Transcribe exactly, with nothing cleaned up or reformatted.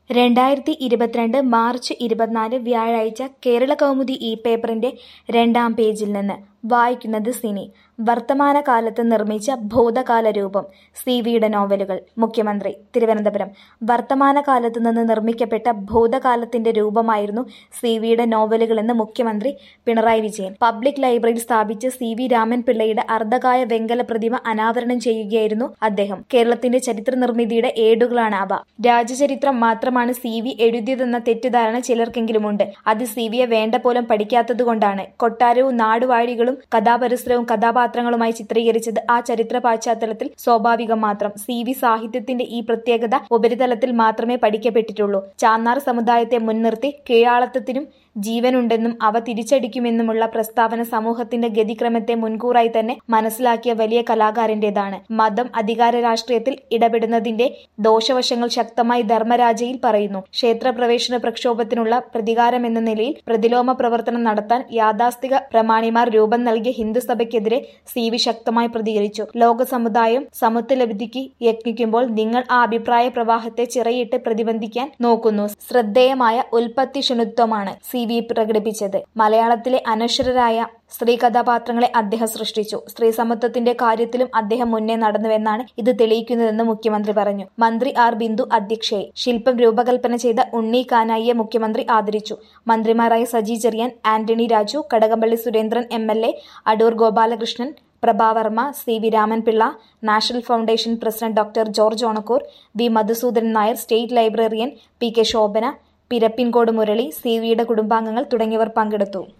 രണ്ടായിരത്തി ഇരുപത്തിരണ്ട് മാർച്ച് ഇരുപത്തിനാല് വ്യാഴാഴ്ച കേരളകൗമുദി ഈ പേപ്പറിന്റെ രണ്ടാം പേജിൽ നിന്ന് വായിക്കുന്നത് സിനി. വർത്തമാനകാലത്ത് നിർമ്മിച്ച ഭൂതകാല രൂപം സി വിയുടെ നോവലുകൾ. മുഖ്യമന്ത്രി തിരുവനന്തപുരം. വർത്തമാനകാലത്ത് നിന്ന് നിർമ്മിക്കപ്പെട്ട ഭൂതകാലത്തിന്റെ രൂപമായിരുന്നു സി വിയുടെ നോവലുകളെന്ന് മുഖ്യമന്ത്രി പിണറായി വിജയൻ. പബ്ലിക് ലൈബ്രറിയിൽ സ്ഥാപിച്ച സി വി രാമൻപിള്ളയുടെ അർദ്ധകായ വെങ്കല പ്രതിമ അനാവരണം ചെയ്യുകയായിരുന്നു അദ്ദേഹം. കേരളത്തിന്റെ ചരിത്ര നിർമ്മിതിയുടെ ഏടുകളാണ് അവ. രാജചരിത്രം മാത്രമാണ് സി വി എഴുതിയതെന്ന തെറ്റിദ്ധാരണ ചിലർക്കെങ്കിലുമുണ്ട്. അത് സി വിയെ വേണ്ട പോലും പഠിക്കാത്തതുകൊണ്ടാണ്. കൊട്ടാരവും നാടുവാഴികളും കഥാപരിസരവും കഥാപാത്രങ്ങളുമായി ചിത്രീകരിച്ചത് ആ ചരിത്ര പശ്ചാത്തലത്തിൽ സ്വാഭാവികം മാത്രം. സി വി സാഹിത്യത്തിന്റെ ഈ പ്രത്യേകത ഉപരിതലത്തിൽ മാത്രമേ പഠിക്കപ്പെട്ടിട്ടുള്ളൂ. ചാന്നാർ സമുദായത്തെ മുൻനിർത്തി കീഴാളത്വത്തിനും ജീവനുണ്ടെന്നും അവ തിരിച്ചടിക്കുമെന്നുമുള്ള പ്രസ്താവന സമൂഹത്തിന്റെ ഗതിക്രമത്തെ മുൻകൂറായി തന്നെ മനസ്സിലാക്കിയ വലിയ കലാകാരന്റേതാണ്. മതം അധികാര രാഷ്ട്രീയത്തിൽ ഇടപെടുന്നതിന്റെ ദോഷവശങ്ങൾ ശക്തമായി ധർമ്മരാജയിൽ പറയുന്നു. ക്ഷേത്രപ്രവേശന പ്രക്ഷോഭത്തിനുള്ള പ്രതികാരമെന്ന നിലയിൽ പ്രതിലോമ പ്രവർത്തനം നടത്താൻ യാഥാസ്ഥിക പ്രമാണിമാർ രൂപം നൽകിയ ഹിന്ദുസഭയ്ക്കെതിരെ സി വി ശക്തമായി പ്രതികരിച്ചു. ലോക സമുദായം സമത്വലബ്ധിക്ക് യത്നിക്കുമ്പോൾ നിങ്ങൾ ആ അഭിപ്രായ പ്രവാഹത്തെ ചിറയിട്ട് പ്രതിബന്ധിക്കാൻ നോക്കുന്നു. ശ്രദ്ധേയമായ ഉൽപ്പത്തിഷണുത്വമാണ് സി വി പ്രകടിപ്പിച്ചത്. മലയാളത്തിലെ അനശ്വരരായ സ്ത്രീ കഥാപാത്രങ്ങളെ അദ്ദേഹം സൃഷ്ടിച്ചു. സ്ത്രീ സമത്വത്തിന്റെ കാര്യത്തിലും അദ്ദേഹം മുന്നേ നടന്നുവെന്നാണ് ഇത് തെളിയിക്കുന്നതെന്ന് മുഖ്യമന്ത്രി പറഞ്ഞു. മന്ത്രി ആർ ബിന്ദു അധ്യക്ഷയായി. ശില്പം രൂപകൽപ്പന ചെയ്ത ഉണ്ണി കാനായിയെ മുഖ്യമന്ത്രി ആദരിച്ചു. മന്ത്രിമാരായ Saji Cherian, Antony Raju, Kadakampally Surendran M L A, Adoor Gopalakrishnan, Prabhavarma, C V Ramanpillai, national foundation president doctor George Onakkoor, V Madhusoodanan Nair, state librarian P K Shobhana, Pirappinkode Murali, C വിയുടെ കുടുംബാംഗങ്ങൾ തുടങ്ങിയവർ പങ്കെടുത്തു.